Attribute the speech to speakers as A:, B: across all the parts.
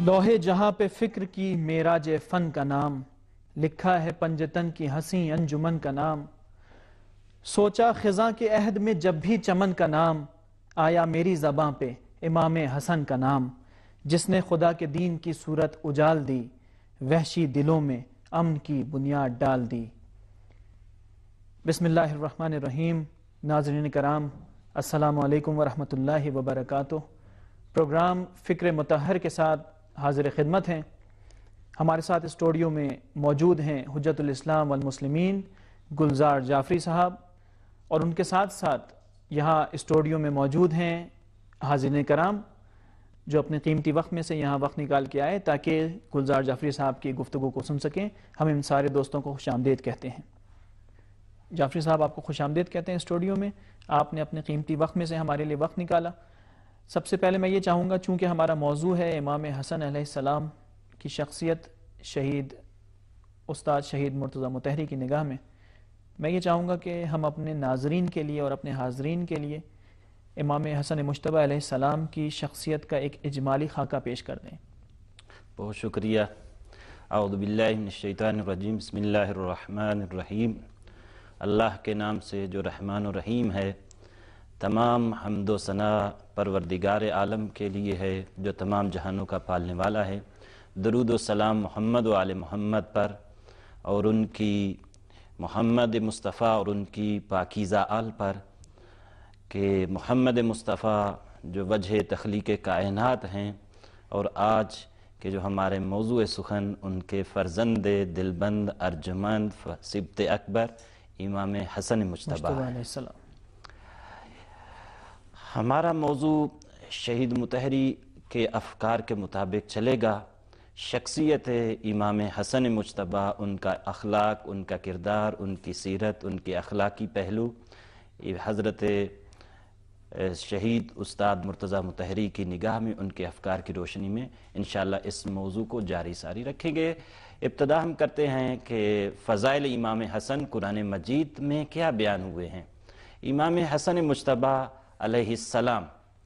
A: لوہے جہاں پہ فکر کی معراج فن کا نام، لکھا ہے پنجتن کی ہنسی انجمن کا نام۔ سوچا خزاں کے عہد میں جب بھی چمن کا نام، آیا میری زباں پہ امام حسن کا نام، جس نے خدا کے دین کی صورت اجال دی، وحشی دلوں میں امن کی بنیاد ڈال دی۔ بسم اللہ الرحمن الرحیم۔ ناظرین کرام، السلام علیکم ورحمۃ اللہ وبرکاتہ۔ پروگرام فکر مطہر کے ساتھ حاضر خدمت ہیں۔ ہمارے ساتھ اسٹوڈیو میں موجود ہیں حجت الاسلام والمسلمین گلزار جعفری صاحب، اور ان کے ساتھ ساتھ یہاں اسٹوڈیو میں موجود ہیں حاضرین کرام جو اپنے قیمتی وقت میں سے یہاں وقت نکال کے آئے تاکہ گلزار جعفری صاحب کی گفتگو کو سن سکیں۔ ہم ان سارے دوستوں کو خوش آمدید کہتے ہیں۔ جعفری صاحب، آپ کو خوش آمدید کہتے ہیں اسٹوڈیو میں۔ آپ نے اپنے قیمتی وقت میں سے ہمارے لیے وقت نکالا۔ سب سے پہلے میں یہ چاہوں گا، چونکہ ہمارا موضوع ہے امام حسن علیہ السلام کی شخصیت شہید استاد شہید مرتضیٰ مطہری کی نگاہ میں یہ چاہوں گا کہ ہم اپنے ناظرین کے لیے اور اپنے حاضرین کے لیے امام حسن مجتبی علیہ السلام کی شخصیت کا ایک اجمالی خاکہ پیش کر دیں۔
B: بہت شکریہ۔ اعوذ باللہ من الشیطان الرجیم، بسم اللہ الرحمن الرحیم۔ اللہ کے نام سے جو رحمان و رحیم ہے۔ تمام حمد و ثنا پروردگار عالم کے لیے ہے جو تمام جہانوں کا پالنے والا ہے۔ درود و سلام محمد و آل محمد پر، اور ان کی محمد مصطفیٰ اور ان کی پاکیزہ آل پر، کہ محمد مصطفیٰ جو وجہ تخلیق کائنات ہیں، اور آج کہ جو ہمارے موضوع سخن ان کے فرزند دلبند ارجمند سبط اکبر امام حسن مجتبی
A: علیہ السلام۔
B: ہمارا موضوع شہید مطہری کے افکار کے مطابق چلے گا۔ شخصیت امام حسن مجتبی، ان کا اخلاق، ان کا کردار، ان کی سیرت، ان کے اخلاقی پہلو، حضرت شہید استاد مرتضیٰ مطہری کی نگاہ میں، ان کے افکار کی روشنی میں انشاءاللہ اس موضوع کو جاری ساری رکھیں گے۔ ابتدا ہم کرتے ہیں کہ فضائل امام حسن قرآن مجید میں کیا بیان ہوئے ہیں۔ امام حسن مجتبی علیہ السلام،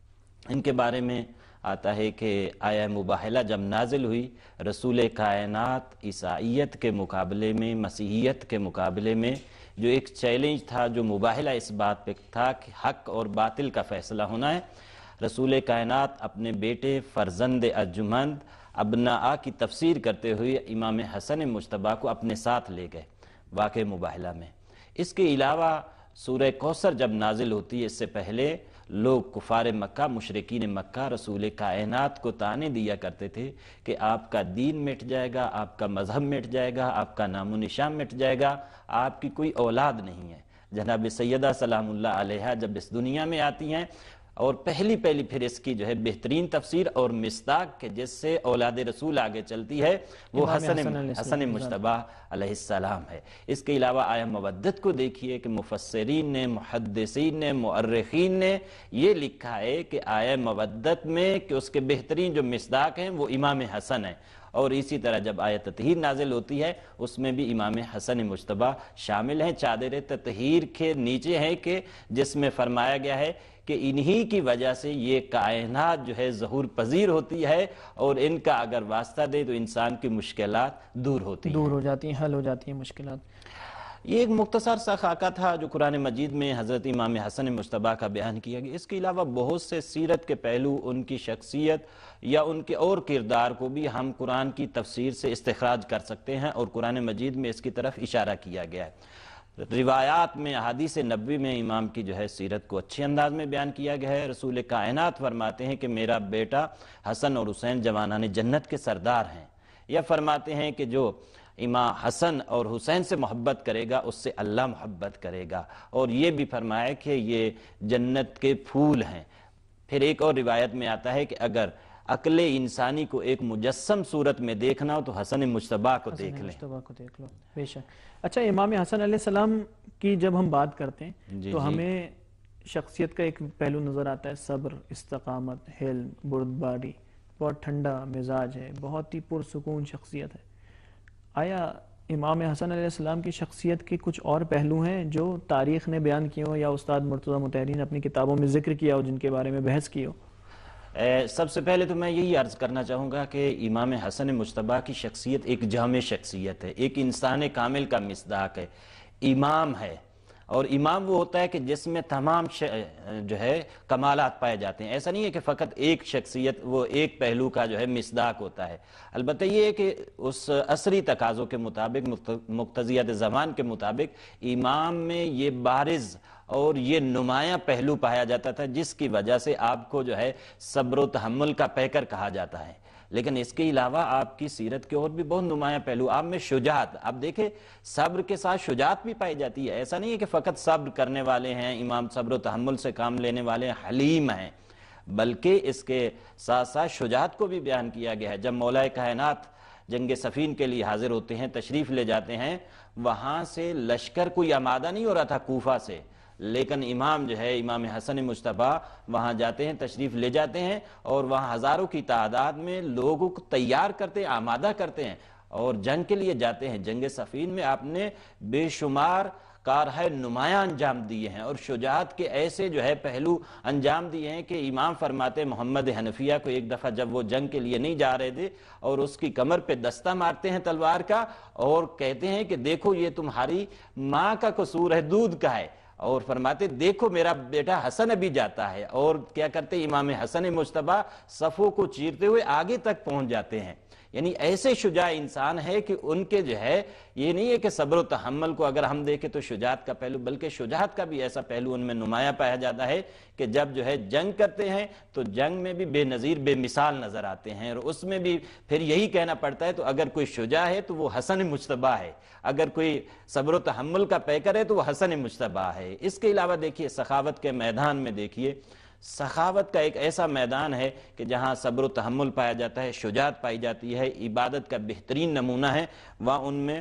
B: ان کے بارے میں آتا ہے کہ آیہ مباہلہ جب نازل ہوئی، رسول کائنات عیسائیت کے مقابلے میں، مسیحیت کے مقابلے میں جو ایک چیلنج تھا، جو مباہلہ اس بات پہ تھا کہ حق اور باطل کا فیصلہ ہونا ہے، رسول کائنات اپنے بیٹے فرزند ارجمند ابناء کی تفسیر کرتے ہوئے امام حسن مجتبی کو اپنے ساتھ لے گئے واقع مباہلہ میں۔ اس کے علاوہ سورہ کوثر جب نازل ہوتی ہے، اس سے پہلے لوگ کفار مکہ، مشرکین مکہ رسول کائنات کو طعنے دیا کرتے تھے کہ آپ کا دین مٹ جائے گا، آپ کا مذہب مٹ جائے گا، آپ کا نام و نشان مٹ جائے گا، آپ کی کوئی اولاد نہیں ہے۔ جناب سیدہ سلام اللہ علیہا جب اس دنیا میں آتی ہیں، اور پہلی پھر اس کی جو ہے بہترین تفسیر اور مصداق کہ جس سے اولاد رسول آگے چلتی ہے، وہ حسن مجتبی علیہ السلام ہے۔ اس کے علاوہ آیہ مودت کو دیکھیے کہ مفسرین نے، محدثین نے، مؤرخین نے یہ لکھا ہے کہ آیہ مودت میں کہ اس کے بہترین جو مصداق ہیں وہ امام حسن ہیں، اور اسی طرح جب آیہ تطہیر نازل ہوتی ہے اس میں بھی امام حسن مجتبی شامل ہیں۔ چادر تطہیر کے نیچے ہیں کہ جس میں فرمایا گیا ہے کہ انہی کی وجہ سے یہ کائنات جو ہے ظہور پذیر ہوتی ہے، اور ان کا اگر واسطہ دے تو انسان کی مشکلات دور ہو
A: جاتی ہیں، حل ہو جاتی ہیں مشکلات۔
B: یہ ایک مختصر سا خاکہ تھا جو قرآن مجید میں حضرت امام حسن مجتبی کا بیان کیا گیا۔ اس کے علاوہ بہت سے سیرت کے پہلو، ان کی شخصیت یا ان کے اور کردار کو بھی ہم قرآن کی تفسیر سے استخراج کر سکتے ہیں، اور قرآن مجید میں اس کی طرف اشارہ کیا گیا ہے۔ روایات میں، احادیث نبوی میں امام کی جو ہے سیرت کو اچھے انداز میں بیان کیا گیا ہے۔ رسول کائنات فرماتے ہیں کہ میرا بیٹا حسن اور حسین جوانان جنت کے سردار ہیں، یا فرماتے ہیں کہ جو امام حسن اور حسین سے محبت کرے گا اس سے اللہ محبت کرے گا، اور یہ بھی فرمایا کہ یہ جنت کے پھول ہیں۔ پھر ایک اور روایت میں آتا ہے کہ اگر عقل انسانی کو ایک مجسم صورت میں دیکھنا ہو تو حسن مجتبی کو دیکھ لیں۔
A: بے شک۔ اچھا، امام حسن علیہ السلام کی جب ہم بات کرتے ہیں تو ہمیں شخصیت کا ایک پہلو نظر آتا ہے، صبر، استقامت، حلم، بردباری، بہت ٹھنڈا مزاج ہے، بہت ہی پرسکون شخصیت ہے۔ آیا امام حسن علیہ السلام کی شخصیت کے کچھ اور پہلو ہیں جو تاریخ نے بیان کیے ہو یا استاد مرتضیٰ مطہری نے اپنی کتابوں میں ذکر کیا ہو، جن کے بارے میں بحث کی ہو؟
B: سب سے پہلے تو میں یہی عرض کرنا چاہوں گا کہ امام حسن مجتبیٰ کی شخصیت ایک جامع شخصیت ہے، ایک انسان کامل کا مصداق ہے، امام ہے، اور امام وہ ہوتا ہے کہ جس میں تمام جو ہے کمالات پائے جاتے ہیں۔ ایسا نہیں ہے کہ فقط ایک شخصیت، وہ ایک پہلو کا جو ہے مصداق ہوتا ہے۔ البتہ یہ ہے کہ اس عصری تقاضوں کے مطابق، مقتضیات زمان کے مطابق امام میں یہ بارز اور یہ نمایاں پہلو پایا جاتا تھا، جس کی وجہ سے آپ کو جو ہے صبر و تحمل کا پیکر کہا جاتا ہے۔ لیکن اس کے علاوہ آپ کی سیرت کے اور بھی بہت نمایاں پہلو، آپ میں شجاعت، آپ دیکھیں صبر کے ساتھ شجاعت بھی پائی جاتی ہے۔ ایسا نہیں ہے کہ فقط صبر کرنے والے ہیں امام، صبر و تحمل سے کام لینے والے ہیں، حلیم ہیں، بلکہ اس کے ساتھ ساتھ شجاعت کو بھی بیان کیا گیا ہے۔ جب مولا کائنات جنگ صفین کے لیے حاضر ہوتے ہیں، تشریف لے جاتے ہیں، وہاں سے لشکر کوئی آمادہ نہیں ہو رہا تھا کوفہ سے، لیکن امام جو ہے امام حسن مجتبیٰ وہاں جاتے ہیں، تشریف لے جاتے ہیں، اور وہاں ہزاروں کی تعداد میں لوگوں کو تیار کرتے ہیں، آمادہ کرتے ہیں اور جنگ کے لیے جاتے ہیں۔ جنگ صفین میں آپ نے بے شمار کارہائے نمایاں انجام دیے ہیں اور شجاعت کے ایسے جو ہے پہلو انجام دیے ہیں کہ امام فرماتے محمد حنفیہ کو ایک دفعہ جب وہ جنگ کے لیے نہیں جا رہے تھے اور اس کی کمر پہ دستہ مارتے ہیں تلوار کا اور کہتے ہیں کہ دیکھو یہ تمہاری ماں کا قصور ہے، دودھ کا ہے، اور فرماتے دیکھو میرا بیٹا حسن ابھی جاتا ہے، اور کیا کرتے امام حسن مجتبیٰ صفوں کو چیرتے ہوئے آگے تک پہنچ جاتے ہیں۔ یعنی ایسے شجاع انسان ہے کہ ان کے جو ہے یہ نہیں ہے کہ صبر و تحمل کو اگر ہم دیکھیں تو شجاعت کا پہلو، بلکہ شجاعت کا بھی ایسا پہلو ان میں نمایاں پایا جاتا ہے کہ جب جو ہے جنگ کرتے ہیں تو جنگ میں بھی بے نظیر بے مثال نظر آتے ہیں، اور اس میں بھی پھر یہی کہنا پڑتا ہے تو اگر کوئی شجاع ہے تو وہ حسن مجتبیٰ ہے، اگر کوئی صبر و تحمل کا پیکر ہے تو وہ حسن مجتبیٰ ہے۔ اس کے علاوہ دیکھیے سخاوت کے میدان میں دیکھیے، سخاوت کا ایک ایسا میدان ہے کہ جہاں صبر و تحمل پایا جاتا ہے، شجاعت پائی جاتی ہے، عبادت کا بہترین نمونہ ہے، وہاں ان میں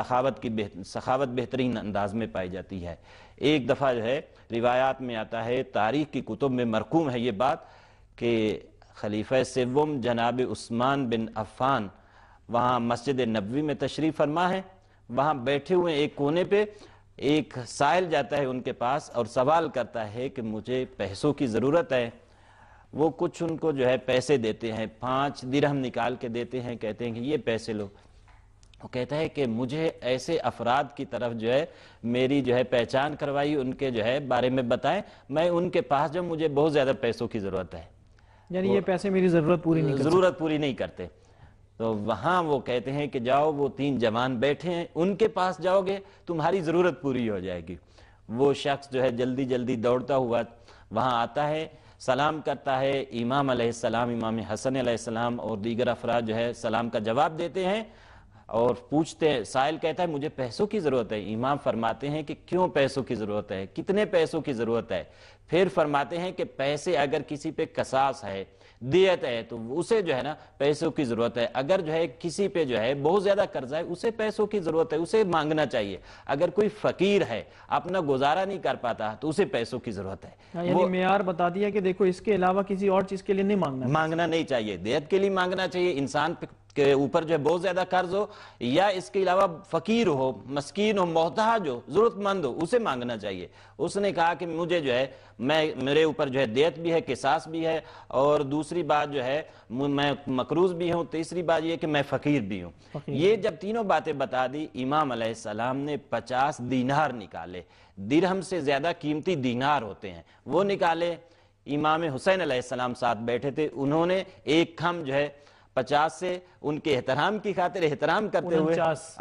B: سخاوت بہترین انداز میں پائی جاتی ہے۔ ایک دفعہ جو ہے روایات میں آتا ہے، تاریخ کی کتب میں مرقوم ہے یہ بات، کہ خلیفہ سوم جناب عثمان بن عفان وہاں مسجد نبوی میں تشریف فرما ہے، وہاں بیٹھے ہوئے ایک کونے پہ ایک سائل جاتا ہے ان کے پاس اور سوال کرتا ہے کہ مجھے پیسوں کی ضرورت ہے۔ وہ کچھ ان کو جو ہے پیسے دیتے ہیں، 5 درہم نکال کے دیتے ہیں، کہتے ہیں کہ یہ پیسے لو۔ وہ کہتا ہے کہ مجھے ایسے افراد کی طرف جو ہے میری جو ہے پہچان کروائی، ان کے جو ہے بارے میں بتائیں، میں ان کے پاس جو مجھے بہت زیادہ پیسوں کی ضرورت ہے،
A: یعنی یہ پیسے میری ضرورت پوری نہیں کرتے۔
B: تو وہاں وہ کہتے ہیں کہ جاؤ، وہ 3 جوان بیٹھے ہیں، ان کے پاس جاؤ گے تمہاری ضرورت پوری ہو جائے گی۔ وہ شخص جو ہے جلدی جلدی دوڑتا ہوا وہاں آتا ہے، سلام کرتا ہے، امام علیہ السلام، امام حسن علیہ السلام اور دیگر افراد جو ہے سلام کا جواب دیتے ہیں اور پوچھتے ہیں، سائل کہتا ہے مجھے پیسوں کی ضرورت ہے۔ امام فرماتے ہیں کہ کیوں پیسوں کی ضرورت ہے، کتنے پیسوں کی ضرورت ہے؟ پھر فرماتے ہیں کہ پیسے اگر کسی پہ قصاص ہے، دیت ہے، تو اسے جو ہے نا پیسوں کی ضرورت ہے۔ اگر جو ہے کسی پہ جو ہے بہت زیادہ قرضہ ہے، اسے پیسوں کی ضرورت ہے، اسے مانگنا چاہیے۔ اگر کوئی فقیر ہے، اپنا گزارا نہیں کر پاتا تو اسے پیسوں کی ضرورت ہے۔
A: یعنی معیار بتا دیا کہ دیکھو اس کے علاوہ کسی اور چیز کے لیے نہیں
B: مانگنا نہیں چاہیے، دیت کے لیے مانگنا چاہیے، انسان کے اوپر جو ہے بہت زیادہ قرض ہو یا اس کے علاوہ فقیر ہو، مسکین ہو، محتاج ہو، ضرورت مند ہو، اسے مانگنا چاہیے۔ اس نے کہا کہ مجھے جو ہے میرے اوپر جو ہے دیت بھی ہے، قصاص بھی ہے، اور دوسری بات جو ہے میں مقروض بھی ہوں، تیسری بات یہ کہ میں فقیر بھی ہوں۔ یہ جب تینوں باتیں بتا دی، امام علیہ السلام نے 50 دینار نکالے، درہم سے زیادہ قیمتی دینار ہوتے ہیں، وہ نکالے۔ امام حسین علیہ السلام ساتھ بیٹھے تھے، انہوں نے ایک کھم جو ہے 50 سے ان کے احترام کی خاطر احترام کرتے ہوئے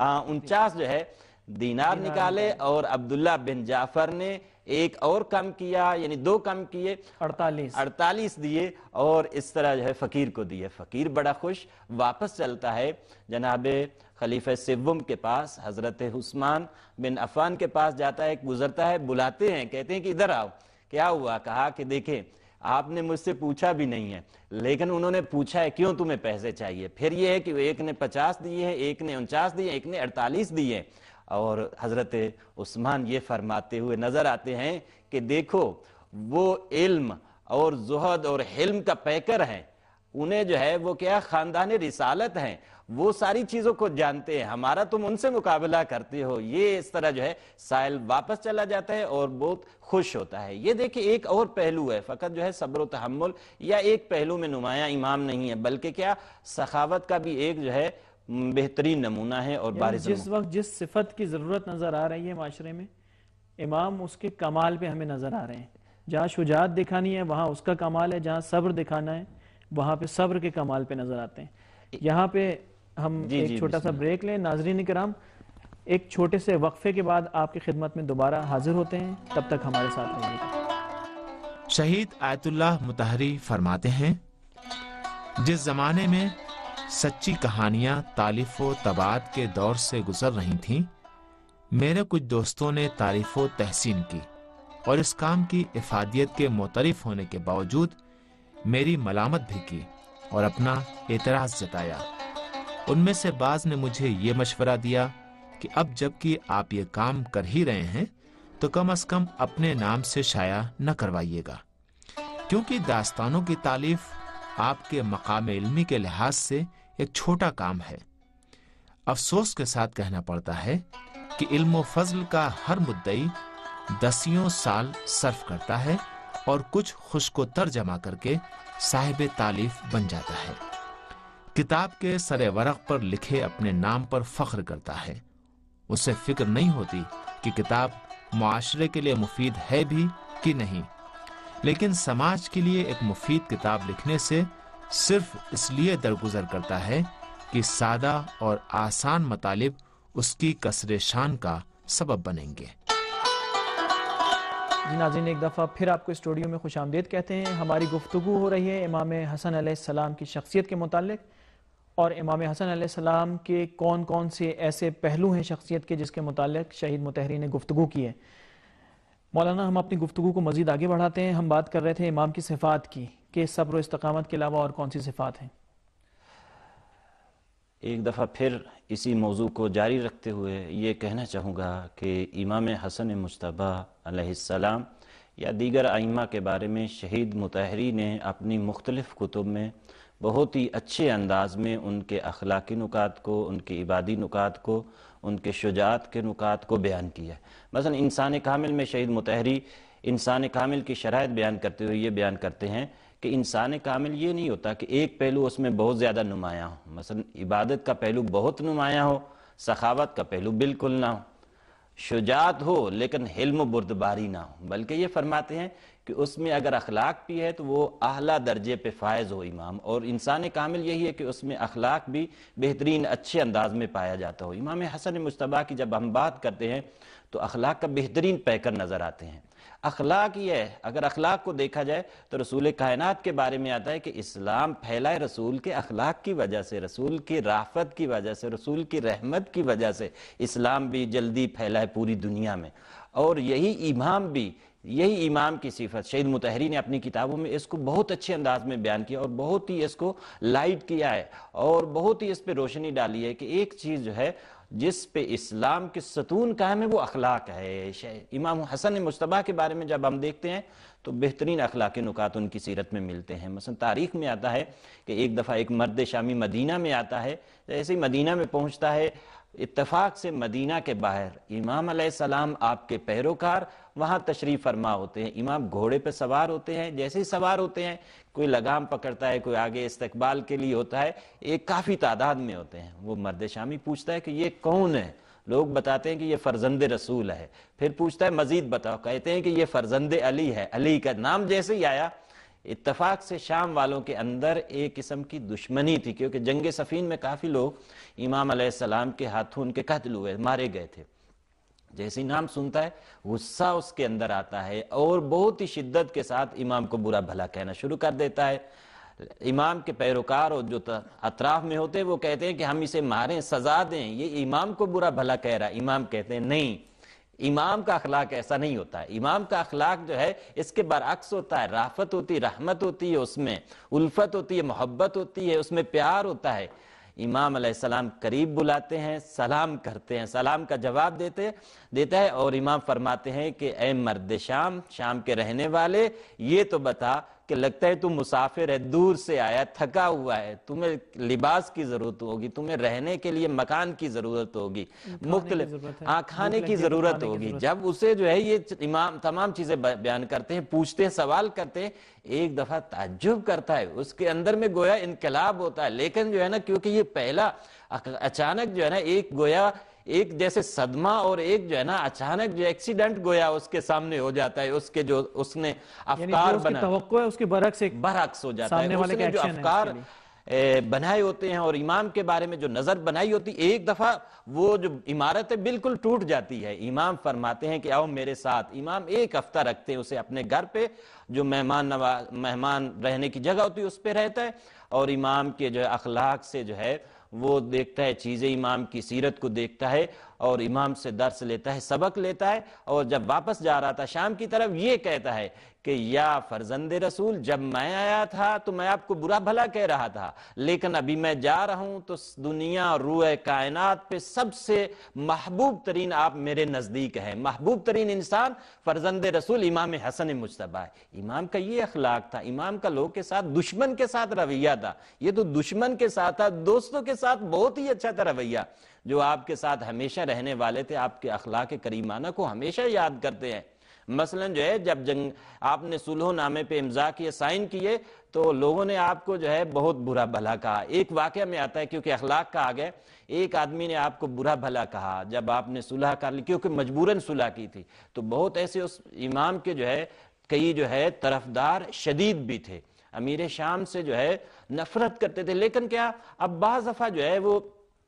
B: 49 جو ہے دینار نکالے، اور عبداللہ بن جعفر نے ایک اور کم کیا، یعنی 2 کم کیے، 48 دیے، اور اس طرح جو ہے فقیر کو دیے۔ فقیر بڑا خوش واپس چلتا ہے جناب خلیفہ سوم کے پاس، حضرت عثمان بن عفان کے پاس جاتا ہے، گزرتا ہے، بلاتے ہیں، کہتے ہیں کہ ادھر آؤ، کیا ہوا؟ کہا کہ دیکھیں آپ نے مجھ سے پوچھا بھی نہیں ہے، لیکن انہوں نے پوچھا ہے کیوں تمہیں پیسے چاہیے۔ پھر یہ ہے کہ ایک نے 50 دیے ہیں، ایک نے 49 دیے ہیں، ایک نے 48 دیے ہیں، اور حضرت عثمان یہ فرماتے ہوئے نظر آتے ہیں کہ دیکھو وہ علم اور زہد اور حلم کا پیکر ہیں، انہیں جو ہے وہ کیا خاندان رسالت ہیں، وہ ساری چیزوں کو جانتے ہیں، ہمارا تم ان سے مقابلہ کرتے ہو، یہ اس طرح جو ہے سائل واپس چلا جاتا ہے اور بہت خوش ہوتا ہے۔ یہ دیکھیں ایک اور پہلو ہے، فقط جو ہے صبر و تحمل یا ایک پہلو میں نمایاں امام نہیں ہے، بلکہ کیا سخاوت کا بھی ایک جو ہے بہترین نمونہ ہے اور بارز
A: جس وقت جس صفت کی ضرورت نظر آ رہی ہے معاشرے میں، امام اس کے کمال پہ ہمیں نظر آ رہے ہیں۔ جہاں شجاعت دکھانی ہے وہاں اس کا کمال ہے، جہاں صبر دکھانا ہے وہاں پہ صبر کے کمال پہ نظر آتے ہیں۔ یہاں پہ ہم ایک چھوٹا سا بریک لیں۔ ناظرین کرام، ایک چھوٹے سے وقفے کے بعد آپ کی خدمت میں دوبارہ حاضر ہوتے ہیں، تب تک ہمارے ساتھ رہیے گا۔
C: شہید آیت اللہ مطہری فرماتے ہیں، جس زمانے میں سچی کہانیاں تالیف و طباعت کے دور سے گزر رہی تھیں، میرے کچھ دوستوں نے تعریف و تحسین کی اور اس کام کی افادیت کے معترف ہونے کے باوجود میری ملامت بھی کی اور اپنا اعتراض جتایا۔ ان میں سے بعض نے مجھے یہ مشورہ دیا کہ اب جب کہ آپ یہ کام کر ہی رہے ہیں تو کم از کم اپنے نام سے شائع نہ کروائیے گا، کیونکہ داستانوں کی تالیف آپ کے مقام علمی کے لحاظ سے ایک چھوٹا کام ہے۔ افسوس کے ساتھ کہنا پڑتا ہے کہ علم و فضل کا ہر مدعی دسیوں سال صرف کرتا ہے اور کچھ خشک و تر جمع کر کے صاحب تالیف بن جاتا ہے۔ کتاب کے سر ورق پر لکھے اپنے نام پر فخر کرتا ہے، اسے فکر نہیں ہوتی کہ کتاب معاشرے کے لیے مفید ہے بھی کہ نہیں، لیکن سماج کے لیے ایک مفید کتاب لکھنے سے صرف اس لیے درگزر کرتا ہے کہ سادہ اور آسان مطالب اس کی کسر شان کا سبب بنیں گے۔
A: جی ناظرین، ایک دفعہ پھر آپ کو اسٹوڈیو میں خوش آمدید کہتے ہیں۔ ہماری گفتگو ہو رہی ہے امام حسن علیہ السلام کی شخصیت کے متعلق، اور امام حسن علیہ السلام کے کون کون سے ایسے پہلو ہیں شخصیت کے جس کے متعلق شہید مطہری نے گفتگو کی ہے۔ مولانا، ہم اپنی گفتگو کو مزید آگے بڑھاتے ہیں۔ ہم بات کر رہے تھے امام کی صفات کی کہ صبر و استقامت کے علاوہ اور کون سی صفات ہیں۔
B: ایک دفعہ پھر اسی موضوع کو جاری رکھتے ہوئے یہ کہنا چاہوں گا کہ امام حسن مجتبی علیہ السلام یا دیگر ائمہ کے بارے میں شہید مطہری نے اپنی مختلف کتب میں بہت ہی اچھے انداز میں ان کے اخلاقی نکات کو، ان کے عبادی نکات کو، ان کے شجاعت کے نکات کو بیان کیا ہے۔ مثلا انسان کامل میں شہید مطہری انسان کامل کی شرائط بیان کرتے ہوئے یہ بیان کرتے ہیں کہ انسان کامل یہ نہیں ہوتا کہ ایک پہلو اس میں بہت زیادہ نمایاں ہو، مثلا عبادت کا پہلو بہت نمایاں ہو، سخاوت کا پہلو بالکل نہ ہو، شجاعت ہو لیکن حلم و بردباری نہ ہو، بلکہ یہ فرماتے ہیں کہ اس میں اگر اخلاق بھی ہے تو وہ اعلیٰ درجے پہ فائز ہو امام، اور انسان کامل یہی ہے کہ اس میں اخلاق بھی بہترین اچھے انداز میں پایا جاتا ہو۔ امام حسن مجتبی کی جب ہم بات کرتے ہیں تو اخلاق کا بہترین پیکر نظر آتے ہیں۔ اخلاق یہ ہے، اگر اخلاق کو دیکھا جائے تو رسول کائنات کے بارے میں آتا ہے کہ اسلام پھیلائے رسول کے اخلاق کی وجہ سے، رسول کی رافت کی وجہ سے، رسول کی رحمت کی وجہ سے اسلام بھی جلدی پھیلائے پوری دنیا میں۔ اور یہی امام کی صفت شہید مطہری نے اپنی کتابوں میں اس کو بہت اچھے انداز میں بیان کیا اور بہت ہی اس کو لائٹ کیا ہے اور بہت ہی اس پہ روشنی ڈالی ہے کہ ایک چیز جو ہے جس پہ اسلام کے ستون قائم ہے وہ اخلاق ہے۔ امام حسن مجتبی کے بارے میں جب ہم دیکھتے ہیں تو بہترین اخلاقی نکات ان کی سیرت میں ملتے ہیں۔ مثلا تاریخ میں آتا ہے کہ ایک دفعہ ایک مرد شامی مدینہ میں آتا ہے، جیسے ہی مدینہ میں پہنچتا ہے اتفاق سے مدینہ کے باہر امام علیہ السلام آپ کے پیروکار وہاں تشریف فرما ہوتے ہیں۔ امام گھوڑے پہ سوار ہوتے ہیں، جیسے ہی سوار ہوتے ہیں کوئی لگام پکڑتا ہے، کوئی آگے استقبال کے لیے ہوتا ہے، ایک کافی تعداد میں ہوتے ہیں۔ وہ مرد شامی پوچھتا ہے کہ یہ کون ہے؟ لوگ بتاتے ہیں کہ یہ فرزند رسول ہے۔ پھر پوچھتا ہے مزید بتاؤ، کہتے ہیں کہ یہ فرزند علی ہے۔ علی کا نام جیسے ہی آیا، اتفاق سے شام والوں کے اندر ایک قسم کی دشمنی تھی، کیونکہ جنگ صفین میں کافی لوگ امام علیہ السلام کے ہاتھوں ان کے قتل ہوئے، مارے گئے تھے۔ جیسے ہی نام سنتا ہے غصہ اس کے اندر آتا ہے اور بہت ہی شدت کے ساتھ امام کو برا بھلا کہنا شروع کر دیتا ہے۔ امام کے پیروکار اور جو اطراف میں ہوتے ہیں وہ کہتے ہیں کہ ہم اسے ماریں، سزا دیں، یہ امام کو برا بھلا کہہ رہا ہے۔ امام کہتے ہیں نہیں، امام کا اخلاق ایسا نہیں ہوتا ہے۔ امام کا اخلاق جو ہے اس کے برعکس ہوتا ہے، رافت ہوتی ہے، رحمت ہوتی ہے، اس میں الفت ہوتی ہے، محبت ہوتی ہے، اس میں پیار ہوتا ہے۔ امام علیہ السلام قریب بلاتے ہیں، سلام کرتے ہیں، سلام کا جواب دیتا ہے اور امام فرماتے ہیں کہ اے مرد شام کے رہنے والے، یہ تو بتا کہ لگتا ہے تم مسافر ہے، دور سے آیا، تھکا ہوا ہے، تمہیں لباس کی ضرورت ہوگی، تمہیں رہنے کے لیے مکان کی ضرورت ہوگی، مختلف کھانے کی ضرورت ہوگی. جب اسے جو ہے یہ امام تمام چیزیں بیان کرتے ہیں، پوچھتے ہیں، سوال کرتے ہیں، ایک دفعہ تعجب کرتا ہے، اس کے اندر میں گویا انقلاب ہوتا ہے. لیکن جو ہے نا کیونکہ یہ پہلا اچانک جو ہے نا ایک گویا ایک جیسے صدمہ اور ایک جو ہے نا اچانک جو ایکسیڈنٹ گویا اس کے سامنے ہو جاتا ہے، اس کے جو اس نے افکار
A: بنا توقع ہے اس کے
B: برعکس ہو جاتا ہے، اس نے جو افکار بنائے ہوتے ہیں اور امام کے بارے میں جو نظر بنائی ہوتی، ایک دفعہ وہ جو عمارت ہے بالکل ٹوٹ جاتی ہے. امام فرماتے ہیں کہ آؤ میرے ساتھ. امام ایک ہفتہ رکھتے ہیں اسے اپنے گھر پہ، جو مہمان رہنے کی جگہ ہوتی ہے اس پہ رہتا ہے، اور امام کے جو اخلاق سے جو ہے وہ دیکھتا ہے چیزیں، امام کی سیرت کو دیکھتا ہے اور امام سے درس لیتا ہے، سبق لیتا ہے. اور جب واپس جا رہا تھا شام کی طرف، یہ کہتا ہے کہ یا فرزند رسول، جب میں آیا تھا تو میں آپ کو برا بھلا کہہ رہا تھا، لیکن ابھی میں جا رہا ہوں تو دنیا اور روح کائنات پہ سب سے محبوب ترین آپ میرے نزدیک ہیں. محبوب ترین انسان فرزند رسول امام حسن مجتبی ہے. امام کا یہ اخلاق تھا. امام کا لوگ کے ساتھ دشمن کے ساتھ رویہ تھا. یہ تو دشمن کے ساتھ تھا، دوستوں کے ساتھ بہت ہی اچھا تھا رویہ. جو آپ کے ساتھ ہمیشہ رہنے والے تھے، آپ کے اخلاق کریمانہ کو ہمیشہ یاد کرتے ہیں. مثلا جو ہے جب آپ نے صلح نامے پہ امضا کیے، سائن کیے، تو لوگوں نے آپ کو جو ہے بہت برا بھلا کہا. ایک واقعہ میں آتا ہے کیونکہ اخلاق کا آگے، ایک آدمی نے آپ کو برا بھلا کہا جب آپ نے صلح کر لی، کیونکہ مجبوراً صلح کی تھی. تو بہت ایسے اس امام کے جو ہے کئی جو ہے طرفدار شدید بھی تھے، امیر شام سے جو ہے نفرت کرتے تھے. لیکن کیا، اب بعض دفعہ جو ہے وہ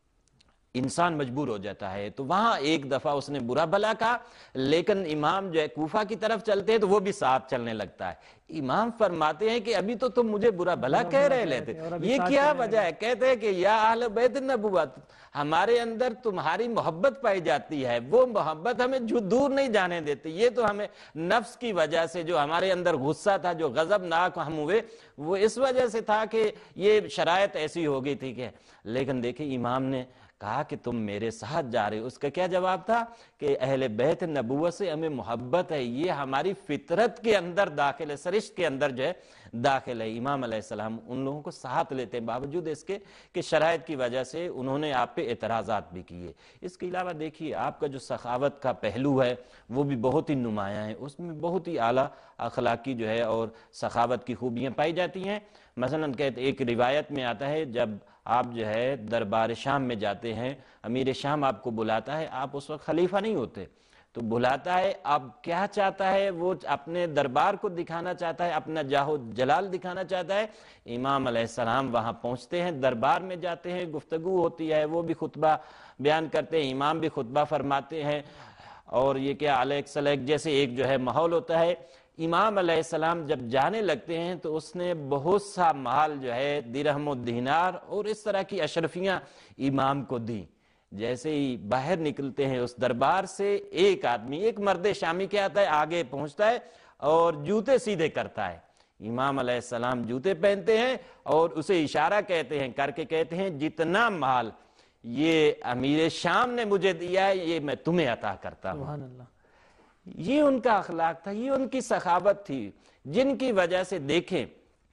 B: انسان مجبور ہو جاتا ہے. تو وہاں ایک دفعہ اس نے برا بھلا کہا، لیکن امام جو ہے کوفہ کی طرف چلتے ہیں تو وہ بھی ساتھ چلنے لگتا ہے. امام فرماتے ہیں کہ ابھی تو تم مجھے برا بھلا کہہ رہے لیتے، یہ کیا وجہ ہے؟ کہتے ہیں کہ یا اہل بیت النبوت، ہمارے اندر تمہاری محبت پائی جاتی ہے، وہ محبت ہمیں دور نہیں جانے دیتی. یہ تو ہمیں نفس کی وجہ سے جو ہمارے اندر غصہ تھا، جو غضبناک ہم ہوئے، وہ اس وجہ سے تھا کہ یہ شرائط ایسی ہو گئی تھی کہ. لیکن دیکھیں امام نے کہا کہ تم میرے ساتھ جا رہے ہو. اس کا کیا جواب تھا کہ اہل بیت نبوت سے ہمیں محبت ہے، یہ ہماری فطرت کے اندر داخل ہے، سرشت کے اندر جو ہے داخل ہے. امام علیہ السلام ان لوگوں کو ساتھ لیتے ہیں باوجود اس کے کہ شرائط کی وجہ سے انہوں نے آپ پہ اعتراضات بھی کیے. اس کے علاوہ دیکھیے آپ کا جو سخاوت کا پہلو ہے وہ بھی بہت ہی نمایاں ہے، اس میں بہت ہی اعلیٰ اخلاقی جو ہے اور سخاوت کی خوبیاں پائی جاتی ہیں. مثلا کہتے ایک روایت میں آتا ہے جب آپ جو ہے دربار شام میں جاتے ہیں، امیر شام آپ کو بلاتا ہے، آپ اس وقت خلیفہ نہیں ہوتے، تو بلاتا ہے، اب کیا چاہتا ہے؟ وہ اپنے دربار کو دکھانا چاہتا ہے، اپنا جاہ جلال دکھانا چاہتا ہے. امام علیہ السلام وہاں پہنچتے ہیں، دربار میں جاتے ہیں، گفتگو ہوتی ہے، وہ بھی خطبہ بیان کرتے ہیں، امام بھی خطبہ فرماتے ہیں، اور یہ کیا علیک سلیک جیسے ایک جو ہے ماحول ہوتا ہے. امام علیہ السلام جب جانے لگتے ہیں تو اس نے بہت سا مال جو ہے درہم و دینار اور اس طرح کی اشرفیاں امام کو دی. جیسے ہی باہر نکلتے ہیں اس دربار سے، ایک آدمی، ایک مرد شامی کیا آتا ہے، آگے پہنچتا ہے اور جوتے سیدھے کرتا ہے. امام علیہ السلام جوتے پہنتے ہیں اور اسے اشارہ کہتے ہیں، کر کے کہتے ہیں جتنا مال یہ امیر شام نے مجھے دیا ہے یہ میں تمہیں عطا کرتا ہوں.
A: سبحان اللہ.
B: یہ ان کا اخلاق تھا، یہ ان کی سخاوت تھی، جن کی وجہ سے دیکھیں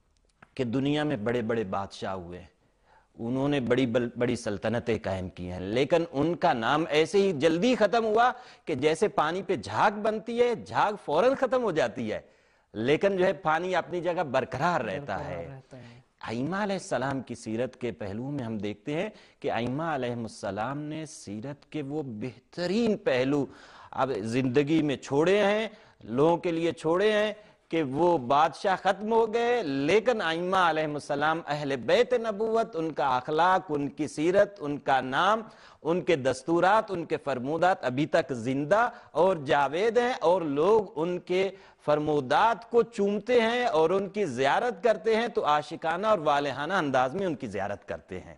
B: کہ دنیا میں بڑے بڑے بادشاہ ہوئے، انہوں نے بڑی سلطنتیں قائم کی ہیں، لیکن ان کا نام ایسے ہی جلدی ختم ہوا کہ جیسے پانی پہ جھاگ بنتی ہے، جھاگ فوراً ختم ہو جاتی ہے، لیکن جو ہے پانی اپنی جگہ برقرار رہتا ہے. ائمہ علیہ السلام کی سیرت کے پہلو میں ہم دیکھتے ہیں کہ ائمہ علیہ السلام نے سیرت کے وہ بہترین پہلو اب زندگی میں چھوڑے ہیں، لوگوں کے لیے چھوڑے ہیں کہ وہ بادشاہ ختم ہو گئے، لیکن ائمہ علیہ السلام اہل بیت نبوت، ان کا اخلاق، ان کی سیرت، ان کا نام، ان کے دستورات، ان کے فرمودات ابھی تک زندہ اور جاوید ہیں، اور لوگ ان کے فرمودات کو چومتے ہیں اور ان کی زیارت کرتے ہیں، تو عاشقانہ اور والہانہ انداز میں ان کی زیارت کرتے ہیں.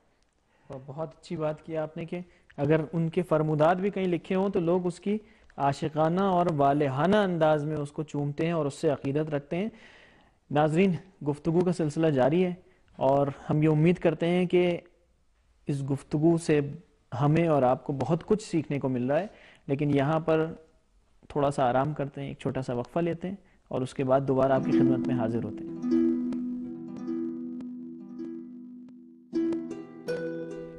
A: بہت اچھی بات کی آپ نے کہ اگر ان کے فرمودات بھی کہیں لکھے ہوں تو لوگ اس کی عاشقانہ اور والہانہ انداز میں اس کو چومتے ہیں اور اس سے عقیدت رکھتے ہیں. ناظرین، گفتگو کا سلسلہ جاری ہے اور ہم یہ امید کرتے ہیں کہ اس گفتگو سے ہمیں اور آپ کو بہت کچھ سیکھنے کو مل رہا ہے، لیکن یہاں پر تھوڑا سا آرام کرتے ہیں، ایک چھوٹا سا وقفہ لیتے ہیں اور اس کے بعد دوبارہ آپ کی خدمت میں حاضر ہوتے ہیں.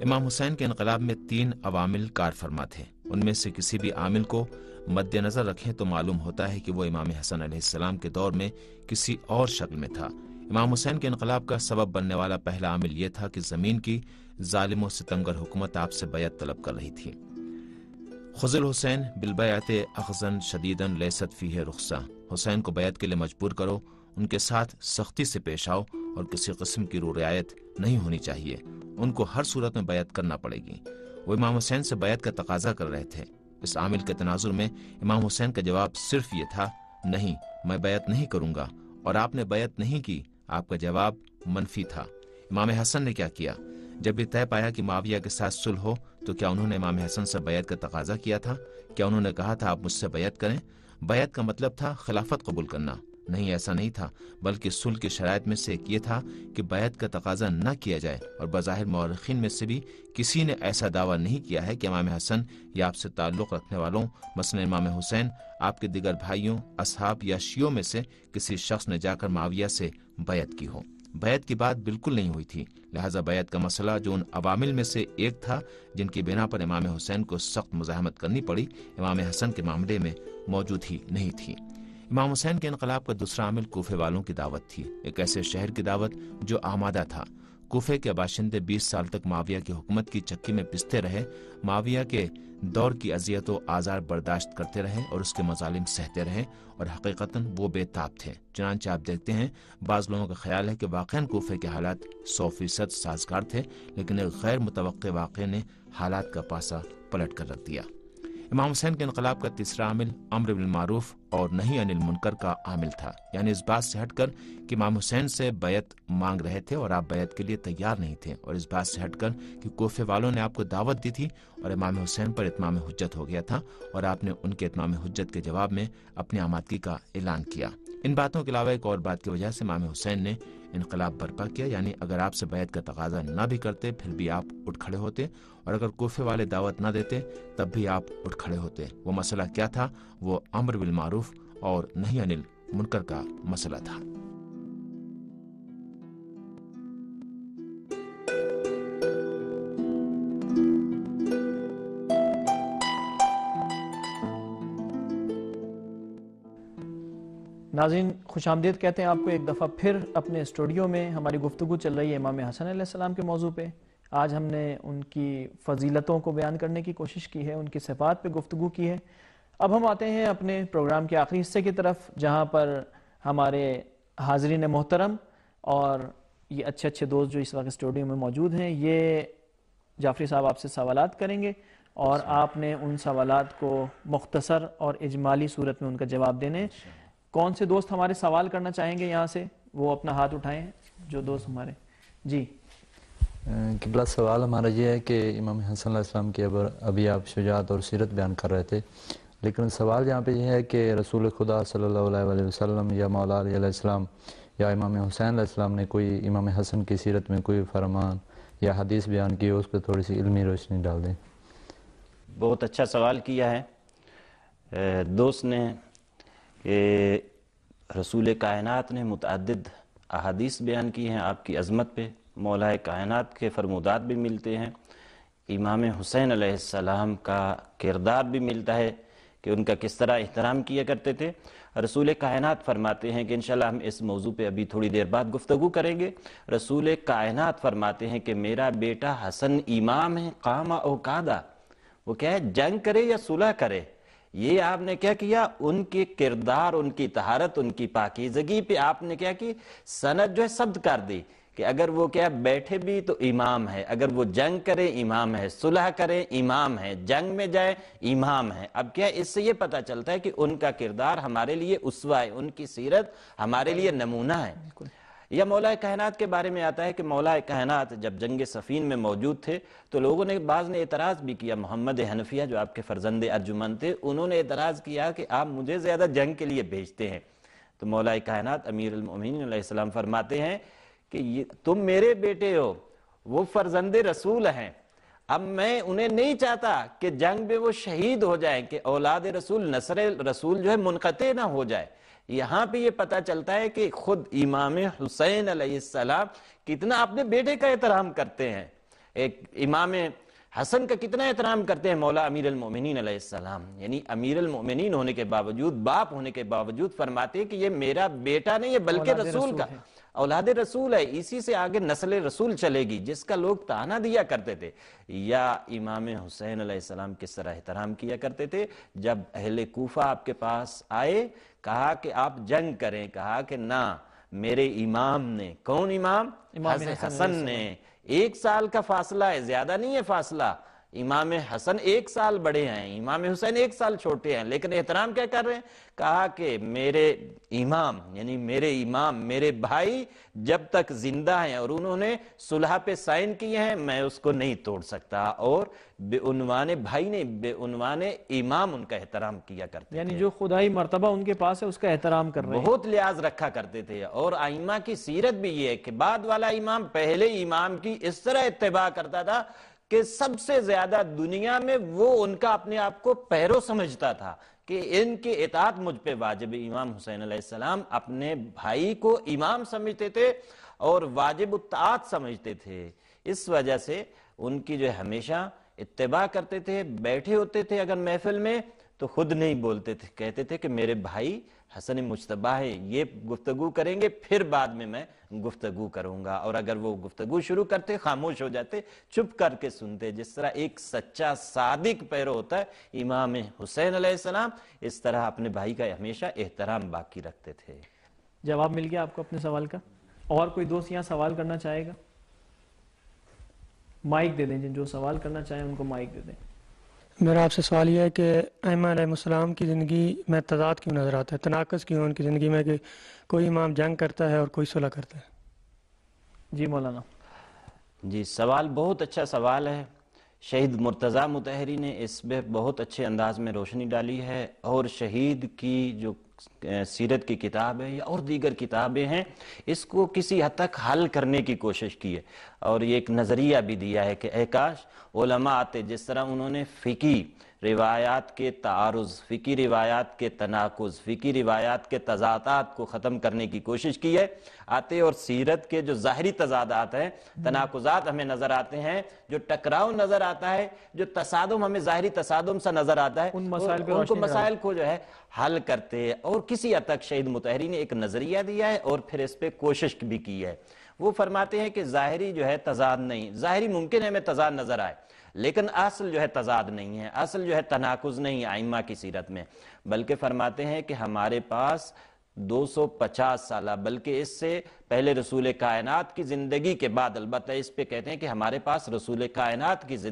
C: امام حسین کے انقلاب میں 3 عوامل کار فرما تھے۔ ان میں سے کسی بھی عامل کو مد نظر رکھیں تو معلوم ہوتا ہے کہ وہ امام حسن علیہ السلام کے دور میں کسی اور شکل میں تھا۔ امام حسین کے انقلاب کا سبب بننے والا پہلا عامل یہ تھا کہ زمین کی ظالم و ستمگر حکومت آپ سے بیعت طلب کر رہی تھی۔ خذ الحسین بالبیعت اخذا شدیدا لیست فیہ رخصہ، حسین کو بیعت کے لیے مجبور کرو، ان کے ساتھ سختی سے پیش آؤ اور کسی قسم کی رو رعایت نہیں ہونی چاہیے، ان کو ہر صورت میں بیعت کرنا پڑے گی۔ وہ امام حسین سے بیعت کا تقاضا کر رہے تھے۔ اس عامل کے تناظر میں امام حسین کا جواب صرف یہ تھا، نہیں میں بیعت نہیں کروں گا، اور آپ نے بیعت نہیں کی۔ آپ کا جواب منفی تھا۔ امام حسن نے کیا کیا؟ جب یہ طے پایا کہ معاویہ کے ساتھ صلح ہو تو کیا انہوں نے امام حسن سے بیعت کا تقاضا کیا تھا؟ کیا انہوں نے کہا تھا آپ مجھ سے بیعت کریں؟ بیعت کا مطلب تھا خلافت قبول کرنا؟ نہیں، ایسا نہیں تھا، بلکہ صلح کی شرائط میں سے ایک یہ تھا کہ بیعت کا تقاضا نہ کیا جائے، اور بظاہر مورخین میں سے بھی کسی نے ایسا دعویٰ نہیں کیا ہے کہ امام حسن یا آپ سے تعلق رکھنے والوں، مثلا امام حسین، آپ کے دیگر بھائیوں، اصحاب یا شیعوں میں سے کسی شخص نے جا کر معاویہ سے بیعت کی ہو۔ بیعت کی بات بالکل نہیں ہوئی تھی، لہٰذا بیعت کا مسئلہ جو ان عوامل میں سے ایک تھا جن کی بنا پر امام حسین کو سخت مزاحمت کرنی پڑی، امام حسن کے معاملے میں موجود ہی نہیں تھی۔ امام حسین کے انقلاب کا دوسرا عامل کوفے والوں کی دعوت تھی، ایک ایسے شہر کی دعوت جو آمادہ تھا۔ کوفے کے باشندے 20 سال تک معاویہ کی حکومت کی چکی میں پستے رہے، معاویہ کے دور کی اذیت و آزار برداشت کرتے رہے اور اس کے مظالم سہتے رہے، اور حقیقتاً وہ بے تاب تھے۔ چنانچہ آپ دیکھتے ہیں بعض لوگوں کا خیال ہے کہ واقعاً کوفے کے حالات 100% سازگار تھے، لیکن ایک غیر متوقع واقعے نے حالات کا پاسا پلٹ کر رکھ دیا۔ امام حسین کے انقلاب کا تیسرا عامل امر بالمعروف اور نہی عن المنکر کا عامل تھا، یعنی اس بات سے ہٹ کر کہ امام حسین سے بیعت مانگ رہے تھے اور آپ بیعت کے لیے تیار نہیں تھے، اور اس بات سے ہٹ کر کہ کوفے والوں نے آپ کو دعوت دی تھی اور امام حسین پر اتمام حجت ہو گیا تھا، اور آپ نے ان کے اتمام حجت کے جواب میں اپنی آمادگی کا اعلان کیا۔ ان باتوں کے علاوہ ایک اور بات کی وجہ سے امام حسین نے انقلاب برپا کیا، یعنی اگر آپ سے بیعت کا تقاضا نہ بھی کرتے پھر بھی آپ اٹھ کھڑے ہوتے، اور اگر کوفے والے دعوت نہ دیتے تب بھی آپ اٹھ کھڑے ہوتے۔ وہ مسئلہ کیا تھا؟ وہ امر بالمعروف اور نہی عن المنکر کا مسئلہ تھا۔
A: ناظرین خوش آمدید کہتے ہیں آپ کو ایک دفعہ پھر اپنے اسٹوڈیو میں۔ ہماری گفتگو چل رہی ہے امام حسن علیہ السلام کے موضوع پہ۔ آج ہم نے ان کی فضیلتوں کو بیان کرنے کی کوشش کی ہے، ان کی صفات پہ گفتگو کی ہے۔ اب ہم آتے ہیں اپنے پروگرام کے آخری حصے کی طرف، جہاں پر ہمارے حاضرین محترم اور یہ اچھے اچھے دوست جو اس وقت اسٹوڈیو میں موجود ہیں، یہ جعفری صاحب آپ سے سوالات کریں گے، اور آپ نے ان سوالات کو مختصر اور اجمالی صورت میں ان کا جواب دینے۔ کون سے دوست ہمارے سوال کرنا چاہیں گے یہاں سے؟ وہ اپنا ہاتھ اٹھائیں جو دوست ہمارے۔ جی
D: قبلہ، سوال ہمارا یہ ہے کہ امام حسن علیہ السلام کی ابھی آپ شجاعت اور سیرت بیان کر رہے تھے، لیکن سوال یہاں پہ یہ ہے کہ رسول خدا صلی اللہ علیہ وسلم یا مولا علیہ السلام یا امام حسین علیہ السلام نے کوئی امام حسن کی سیرت میں کوئی فرمان یا حدیث بیان کی، اس پہ تھوڑی سی علمی روشنی ڈال دیں۔
B: بہت اچھا سوال کیا ہے دوست نے کہ رسول کائنات نے متعدد احادیث بیان کی ہیں آپ کی عظمت پہ، مولا کائنات کے فرمودات بھی ملتے ہیں، امام حسین علیہ السلام کا کردار بھی ملتا ہے کہ ان کا کس طرح احترام کیا کرتے تھے۔ رسول کائنات فرماتے ہیں کہ انشاءاللہ ہم اس موضوع پہ ابھی تھوڑی دیر بعد گفتگو کریں گے۔ رسول کائنات فرماتے ہیں کہ میرا بیٹا حسن امام ہے، قام او قعدہ، وہ کیا ہے، جنگ کرے یا صلح کرے۔ یہ آپ نے کیا کیا، ان کے کردار، ان کی طہارت، ان کی پاکیزگی پہ آپ نے کیا کی، سند جو ہے ثبت کر دی کہ اگر وہ کیا بیٹھے بھی تو امام ہے، اگر وہ جنگ کرے امام ہے، صلح کرے امام ہے، جنگ میں جائے امام ہے۔ اب کیا اس سے یہ پتہ چلتا ہے کہ ان کا کردار ہمارے لیے اسوہ ہے، ان کی سیرت ہمارے لیے نمونہ ہے۔ یا مولا کائنات کے بارے میں آتا ہے کہ مولا کائنات جب جنگ صفین میں موجود تھے تو لوگوں نے، بعض نے اعتراض بھی کیا، محمد حنفیہ جو آپ کے فرزند ارجمند تھے، انہوں نے اعتراض کیا کہ آپ مجھے زیادہ جنگ کے لیے بھیجتے ہیں۔ تو مولا کائنات امیر المؤمنین علیہ السلام فرماتے ہیں کہ تم میرے بیٹے ہو، وہ فرزند رسول ہیں، اب میں انہیں نہیں چاہتا کہ جنگ میں وہ شہید ہو جائیں، کہ اولاد رسول، نسل رسول جو ہے منقطع نہ ہو جائے۔ یہاں پہ یہ پتہ چلتا ہے کہ خود امام حسین علیہ السلام کتنا اپنے بیٹے کا احترام کرتے ہیں، ایک امام حسن کا کتنا احترام کرتے ہیں مولا امیر المومنین علیہ السلام، یعنی امیر المومنین ہونے کے باوجود، باپ ہونے کے باوجود فرماتے ہیں کہ یہ میرا بیٹا نہیں ہے بلکہ رسول کا اولاد رسول ہے، اسی سے آگے نسل رسول چلے گی، جس کا لوگ تانا دیا کرتے تھے۔ یا امام حسین علیہ السلام کس طرح احترام کیا کرتے تھے، جب اہل کوفہ آپ کے پاس آئے کہا کہ آپ جنگ کریں، کہا کہ نہ، میرے امام نے، کون امام؟ حسن نے، 1 سال کا فاصلہ ہے، زیادہ نہیں ہے فاصلہ، امام حسن 1 سال بڑے ہیں، امام حسین 1 سال چھوٹے ہیں، لیکن احترام کیا کر رہے ہیں؟ کہا کہ میرے امام، یعنی میرے امام، میرے بھائی جب تک زندہ ہیں اور انہوں نے صلح پہ سائن کیے ہیں، میں اس کو نہیں توڑ سکتا، اور بے عنوان بھائی نے، بے عنوان امام ان کا احترام کیا کرتے تھے،
A: یعنی جو خدائی مرتبہ ان کے پاس ہے اس کا احترام کر رہے ہیں،
B: بہت لحاظ رکھا کرتے تھے۔ اور ائمہ کی سیرت بھی یہ ہے کہ بعد والا امام پہلے امام کی اس طرح اتباع کرتا تھا کہ سب سے زیادہ دنیا میں وہ ان کا اپنے آپ کو پیرو سمجھتا تھا کہ ان کی اطاعت مجھ پہ واجب ہے۔ امام حسین علیہ السلام اپنے بھائی کو امام سمجھتے تھے اور واجب الطاعت سمجھتے تھے، اس وجہ سے ان کی جو ہمیشہ اتباع کرتے تھے۔ بیٹھے ہوتے تھے اگر محفل میں تو خود نہیں بولتے تھے، کہتے تھے کہ میرے بھائی حسن مجتبی ہے، یہ گفتگو کریں گے، پھر بعد میں گفتگو کروں گا، اور اگر وہ گفتگو شروع کرتے خاموش ہو جاتے، چپ کر کے سنتے۔ جس طرح ایک سچا صادق پیرو ہوتا ہے امام حسین علیہ السلام، اس طرح اپنے بھائی کا ہمیشہ احترام باقی رکھتے تھے۔
A: جواب مل گیا آپ کو اپنے سوال کا؟ اور کوئی دوست یہاں سوال کرنا چاہے گا؟ مائک دے دیں، جو سوال کرنا چاہیں ان کو مائک دے دیں۔
E: میرا آپ سے سوال یہ ہے کہ ائمہ علیہ السلام کی زندگی میں تضاد کیوں نظر آتا ہے، تناقض کیوں ان کی زندگی میں کہ کوئی امام جنگ کرتا ہے اور کوئی صلح کرتا ہے؟
A: جی مولانا۔
B: جی سوال بہت اچھا سوال ہے، شہید مرتضیٰ مطہری نے اس پہ بہت اچھے انداز میں روشنی ڈالی ہے، اور شہید کی جو سیرت کی کتاب ہے یا اور دیگر کتابیں ہیں، اس کو کسی حد تک حل کرنے کی کوشش کی ہے، اور یہ ایک نظریہ بھی دیا ہے کہ اے کاش علماء آتے، جس طرح انہوں نے فقہی روایات کے تعارض، فقہی روایات کے تناقض، فقہی روایات کے تضادات کو ختم کرنے کی کوشش کی ہے، آتے اور سیرت کے جو ظاہری تضادات ہیں، تناقضات ہمیں نظر آتے ہیں، جو ٹکراؤ نظر آتا ہے، جو تصادم ہمیں ظاہری تصادم سا نظر آتا ہے،
A: ان مسائل پہ
B: ان کو
A: روشنی
B: مسائل کو جو ہے حل کرتے، اور کسی حد تک شہید مطہری نے ایک نظریہ دیا ہے اور پھر اس پہ کوشش بھی کی ہے۔ وہ فرماتے ہیں کہ ظاہری جو ہے تضاد نہیں، ظاہری ممکن ہے ہمیں تضاد نظر آئے، لیکن اصل جو ہے تضاد نہیں ہے، اصل جو ہے تناقض نہیں ہے ائمہ کی سیرت میں، بلکہ فرماتے ہیں کہ ہمارے پاس 250 سالہ بلکہ اس سے پہلے رسول کائنات کی زندگی کے بعد، البتہ اس پہ کہتے ہیں کہ ہمارے پاس رسول کائنات کی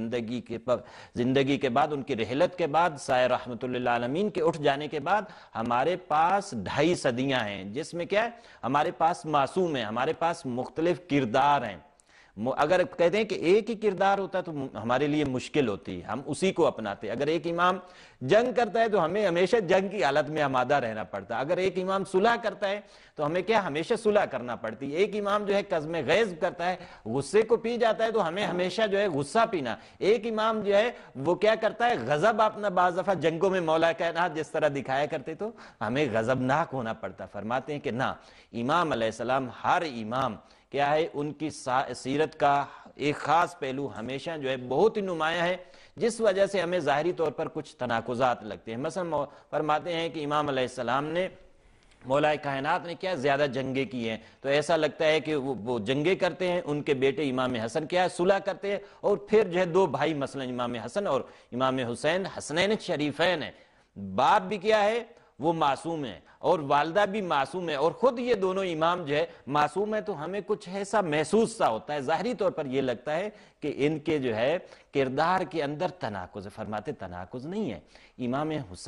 B: زندگی کے بعد، ان کی رحلت کے بعد، سائر رحمت اللہ العالمین کے اٹھ جانے کے بعد ہمارے پاس 2.5 صدیاں ہیں، جس میں کیا ہے، ہمارے پاس معصوم ہیں، ہمارے پاس مختلف کردار ہیں۔ اگر کہتے ہیں کہ ایک ہی کردار ہوتا ہے تو ہمارے لیے مشکل ہوتی ہے، ہم اسی کو اپناتے۔ اگر ایک امام جنگ کرتا ہے تو ہمیں ہمیشہ جنگ کی حالت میں آمادہ رہنا پڑتا ہے، اگر ایک امام صلح کرتا ہے تو ہمیں کیا، ہمیشہ صلح کرنا پڑتی ہے۔ ایک امام جو ہے قزم غیظ کرتا ہے، غصے کو پی جاتا ہے تو ہمیں ہمیشہ جو ہے غصہ پینا۔ ایک امام جو ہے وہ کیا کرتا ہے، غضب اپنا بعض دفعہ جنگوں میں مولا کائنات جس طرح دکھایا کرتے تو ہمیں غضبناک ہونا پڑتا۔ فرماتے ہیں کہ نہ، امام علیہ السلام، ہر امام کیا ہے، ان کی سیرت کا ایک خاص پہلو ہمیشہ جو ہے بہت ہی نمایاں ہے، جس وجہ سے ہمیں ظاہری طور پر کچھ تناقضات لگتے ہیں۔ مثلا فرماتے ہیں کہ امام علیہ السلام نے، مولا کائنات نے کیا زیادہ جنگیں کی ہیں، تو ایسا لگتا ہے کہ وہ جنگیں کرتے ہیں، ان کے بیٹے امام حسن کیا ہے، صلح کرتے ہیں، اور پھر جو ہے 2 بھائی مثلا امام حسن اور امام حسین حسنین شریفین ہیں، باپ بھی کیا ہے، وہ معصوم ہے، اور والدہ بھی معصوم ہے، اور خود یہ دونوں امام جو ہے معصوم ہے، تو ہمیں کچھ ایسا محسوس سا ہوتا ہے، ظاہری طور پر یہ لگتا ہے کہ ان کے جو ہے کردار کے اندر تناقض ہے۔ فرماتے تناقض نہیں ہے، امام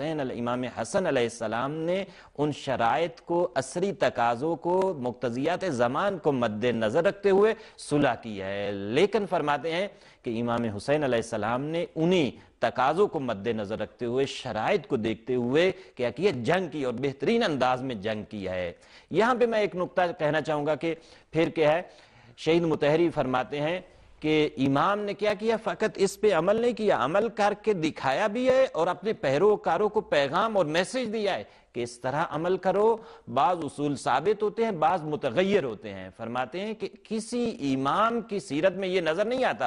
B: حسن علیہ السلام نے ان شرائط کو، عصری تقاضوں کو، مقتضیات زمان کو مد نظر رکھتے ہوئے صلح کی ہے، لیکن فرماتے ہیں کہ امام حسین علیہ السلام نے انہی تقاضوں کو مد نظر رکھتے ہوئے، شرائط کو دیکھتے ہوئے کیا کیا، جنگ کی، اور بہترین انداز میں جنگ کی ہے۔ یہاں پہ میں ایک نقطہ کہنا چاہوں گا کہ پھر کیا ہے، شہید مطہری فرماتے ہیں کہ امام نے کیا کیا، فقط اس پہ عمل نہیں کیا، عمل کر کے دکھایا بھی ہے، اور اپنے پیروکاروں کو پیغام اور میسج دیا ہے کہ اس طرح عمل کرو۔ بعض اصول ثابت ہوتے ہیں، بعض متغیر ہوتے ہیں۔ فرماتے ہیں کہ کسی امام کی سیرت میں یہ نظر نہیں آتا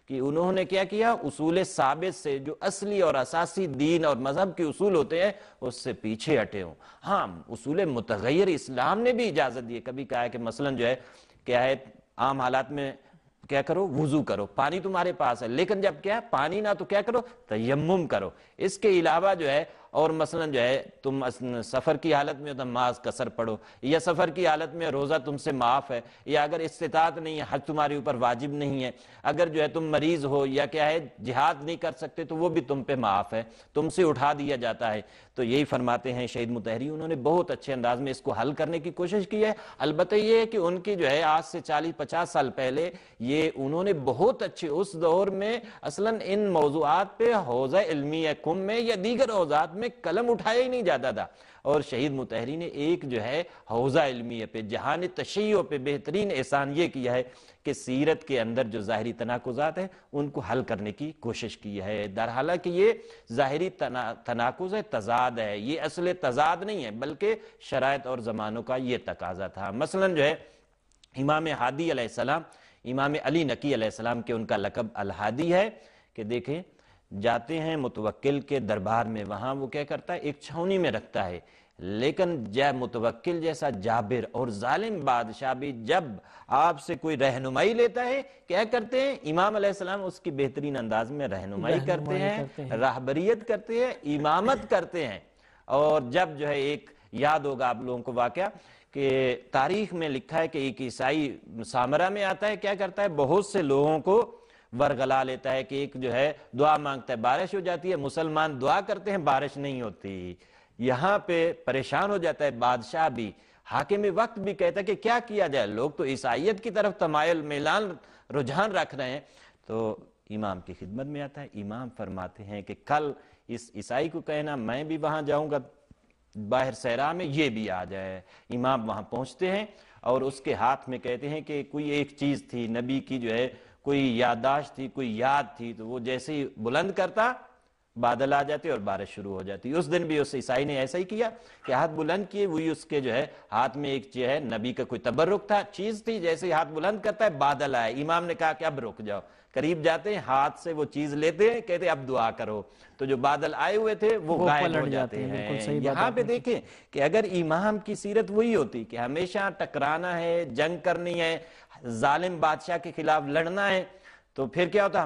B: کہ انہوں نے کیا کیا؟ اصول ثابت سے، جو اصلی اور اساسی دین اور مذہب کے اصول ہوتے ہیں، اس سے پیچھے ہٹے ہوں۔ ہاں، اصول متغیر اسلام نے بھی اجازت دی ہے، کبھی کہا ہے کہ مثلا جو ہے کیا ہے، عام حالات میں کیا کرو؟ وضو کرو، پانی تمہارے پاس ہے، لیکن جب کیا ہے پانی نہ تو کیا کرو؟ تیمم کرو۔ اس کے علاوہ جو ہے اور مثلا جو ہے تم سفر کی حالت میں نماز قصر پڑھو، یا سفر کی حالت میں روزہ تم سے معاف ہے، یا اگر استطاعت نہیں ہے، حج تمہارے اوپر واجب نہیں ہے، اگر جو ہے تم مریض ہو یا کیا ہے جہاد نہیں کر سکتے تو وہ بھی تم پہ معاف ہے، تم سے اٹھا دیا جاتا ہے۔ تو یہی فرماتے ہیں شہید مطہری، انہوں نے بہت اچھے انداز میں اس کو حل کرنے کی کوشش کی ہے۔ البتہ یہ ہے کہ ان کی جو ہے آج سے 40-50 سال پہلے یہ انہوں نے بہت اچھے اس دور میں اصلاً ان موضوعات پہ حوزہ علمی کم میں یا دیگر حوزات میں قلم اٹھایا ہی نہیں جاتا تھا، اور شہید مطہری نے ایک جو ہے حوزہ علمیہ پہ، جہان تشیع پہ بہترین احسان یہ کیا ہے کہ سیرت کے اندر جو ظاہری تناقضات ہیں ان کو حل کرنے کی کوشش کی ہے۔ درحالانکہ یہ ظاہری تناقض ہے، تضاد ہے، یہ اصل تضاد نہیں ہے بلکہ شرائط اور زمانوں کا یہ تقاضا تھا۔ مثلا جو ہے امام ہادی علیہ السلام، امام علی نقی علیہ السلام کے ان کا لقب الہادی ہے، کہ دیکھیں جاتے ہیں متوکل کے دربار میں، وہاں وہ کیا کرتا ہے؟ ایک چھاؤنی میں رکھتا ہے، لیکن جب متوکل جیسا جابر اور ظالم بادشاہ بھی جب آپ سے کوئی رہنمائی لیتا ہے، کیا کرتے ہیں؟ امام علیہ السلام اس کی بہترین انداز میں رہنمائی کرتے ہیں، راہبریت کرتے ہیں، امامت کرتے ہیں۔ اور جب جو ہے ایک یاد ہوگا آپ لوگوں کو واقعہ کہ تاریخ میں لکھا ہے کہ ایک عیسائی سامرا میں آتا ہے، کیا کرتا ہے؟ بہت سے لوگوں کو ورگلا لیتا ہے کہ ایک جو ہے دعا مانگتا ہے، بارش ہو جاتی ہے، مسلمان دعا کرتے ہیں، بارش نہیں ہوتی، یہاں پہ پریشان ہو جاتا ہے بادشاہ بھی، حاکم وقت بھی کہتا ہے کہ کیا کیا جائے، لوگ تو عیسائیت کی طرف تمائل میلان رجحان رکھ رہے ہیں۔ تو امام کی خدمت میں آتا ہے، امام فرماتے ہیں کہ کل اس عیسائی کو کہنا میں بھی وہاں جاؤں گا باہر صحرا میں، یہ بھی آ جائے۔ امام وہاں پہنچتے ہیں اور اس کے ہاتھ میں کہتے ہیں کہ کوئی ایک چیز تھی، نبی کی جو ہے کوئی یادداشت تھی، کوئی یاد تھی، تو وہ جیسے ہی بلند کرتا بادل آ جاتے اور بارش شروع ہو جاتی۔ اس دن بھی اس عیسائی نے ایسا ہی کیا کہ ہاتھ بلند کیے، وہی اس کے جو ہے ہاتھ میں ایک جو ہے نبی کا کوئی تبرک تھا، چیز تھی، جیسے ہی ہاتھ بلند کرتا ہے بادل آئے۔ امام نے کہا کہ اب رک جاؤ، قریب جاتے ہیں، ہاتھ سے وہ چیز لیتے ہیں، کہتے ہیں اب دعا کرو، تو جو بادل آئے ہوئے تھے وہ غائب ہو جاتے ہیں۔ یہاں پہ دیکھیں کہ اگر امام کی سیرت وہی ہوتی کہ ہمیشہ ٹکرانا ہے، جنگ کرنی ہے، ظالم بادشاہ کے خلاف لڑنا ہے، تو پھر کیا ہوتا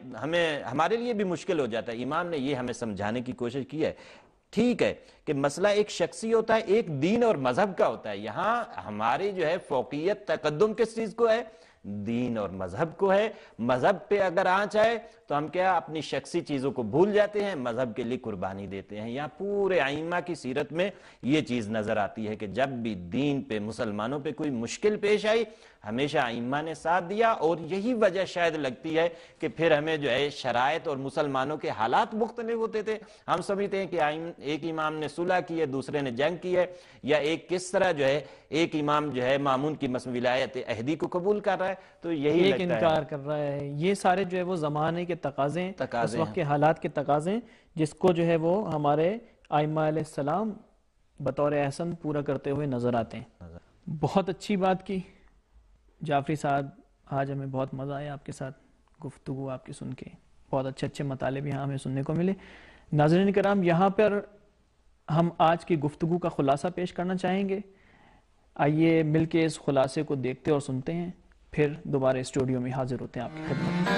B: ہمارے لیے بھی مشکل ہو جاتا ہے۔ امام نے یہ ہمیں سمجھانے کی کوشش کی ہے، ٹھیک ہے کہ مسئلہ ایک شخصی ہوتا ہے، ایک دین اور مذہب کا ہوتا ہے، یہاں ہماری جو ہے فوقیت تقدم کس چیز کو ہے؟ دین اور مذہب کو ہے۔ مذہب پہ اگر آنچ آئے تو ہم کیا اپنی شخصی چیزوں کو بھول جاتے ہیں، مذہب کے لیے قربانی دیتے ہیں۔ یہاں پورے ائمہ کی سیرت میں یہ چیز نظر آتی ہے کہ جب بھی دین پہ، مسلمانوں پہ کوئی مشکل پیش آئی، ہمیشہ ائمہ نے ساتھ دیا، اور یہی وجہ شاید لگتی ہے کہ پھر ہمیں جو ہے شرائط اور مسلمانوں کے حالات مختلف ہوتے تھے۔ ہم سمجھتے ہیں کہ ایک امام نے صلح کی ہے، دوسرے نے جنگ کی ہے، یا ایک کس طرح جو ہے ایک امام جو ہے مامون کی ولایت عہدی کو قبول کر رہا ہے، تو یہی
A: ایک انکار کر رہا ہے۔ یہ سارے جو ہے وہ زمانے کے تقاضے، اس وقت کے حالات کے تقاضے، جس کو جو ہے وہ ہمارے ائمہ علیہ السلام بطور احسن پورا کرتے ہوئے نظر آتے ہیں۔ بہت اچھی بات کی جعفری صاحب، آج ہمیں بہت مزہ آیا آپ کے ساتھ گفتگو آپ کی سن کے، بہت اچھے اچھے مطالب یہاں ہمیں سننے کو ملے۔ ناظرین کرام، یہاں پر ہم آج کی گفتگو کا خلاصہ پیش کرنا چاہیں گے، آئیے مل کے اس خلاصے کو دیکھتے اور سنتے ہیں، پھر دوبارہ اسٹوڈیو میں حاضر ہوتے ہیں آپ کی خدمت میں۔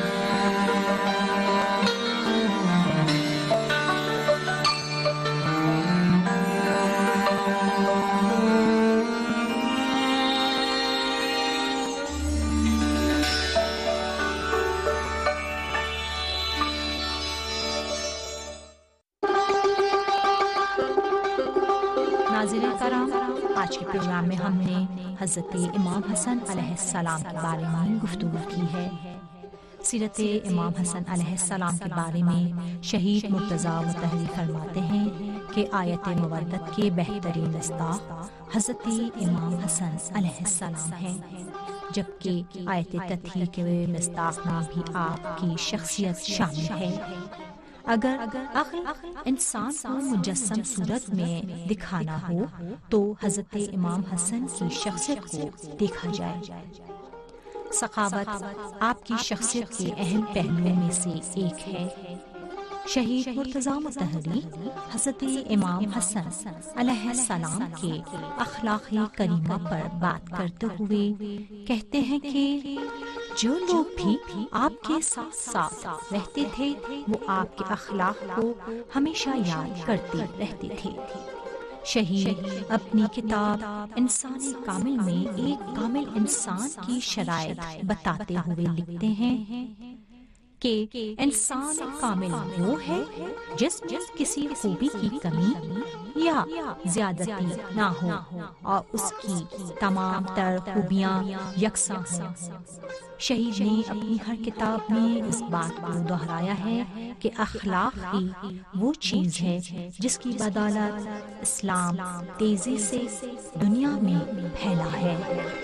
F: ناظرین کرام، آج کے پروگرام میں ہم نے حضرت امام حسن علیہ السلام کے بارے میں گفتگو کی ہے۔ سیرت امام حسن علیہ السلام کے بارے میں شہید مرتضی مطہری فرماتے ہیں کہ آیت مودت کے بہترین مصداق حضرت امام حسن علیہ السلام ہیں، جبکہ آیت تطہیر کے مصداق میں بھی آپ کی شخصیت شامل ہے۔ اگر عقل انسان کو مجسم صورت میں دکھانا ہو تو حضرت امام حسن کی شخصیت کو دیکھا جائے۔ سخاوت آپ کی شخصیت کے اہم پہلوؤں میں سے ایک ہے۔ شہید مرتضیٰ مطہری حضرت امام حسن علیہ السلام کے اخلاقی کریمہ پر بات کرتے ہوئے کہتے ہیں کہ جو لوگ بھی آپ کے ساتھ ساتھ رہتے تھے وہ آپ کے اخلاق کو ہمیشہ یاد کرتے رہتے تھے۔ شہید اپنی کتاب انسان کامل میں ایک کامل انسان کی شرائط بتاتے ہوئے لکھتے ہیں کہ انسان کامل وہ ہے جس کسی خوبی کی کمی یا زیادتی نہ ہو اور اس کی تمام تر خوبیاں یکساں ہوں۔ شہید نے اپنی ہر کتاب میں اس بات کو دہرایا ہے کہ اخلاق ہی وہ چیز ہے جس کی بدولت اسلام تیزی سے دنیا میں پھیلا ہے۔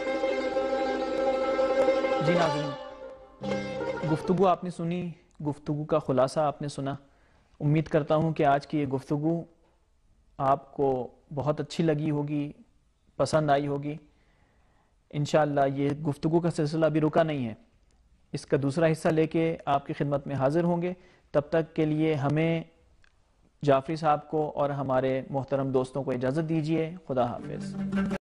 A: جی ناظرین، گفتگو آپ نے سنی، گفتگو کا خلاصہ آپ نے سنا۔ امید کرتا ہوں کہ آج کی یہ گفتگو آپ کو بہت اچھی لگی ہوگی، پسند آئی ہوگی۔ انشاءاللہ یہ گفتگو کا سلسلہ ابھی رکا نہیں ہے، اس کا دوسرا حصہ لے کے آپ کی خدمت میں حاضر ہوں گے۔ تب تک کے لیے ہمیں، جعفری صاحب کو اور ہمارے محترم دوستوں کو اجازت دیجیے۔ خدا حافظ۔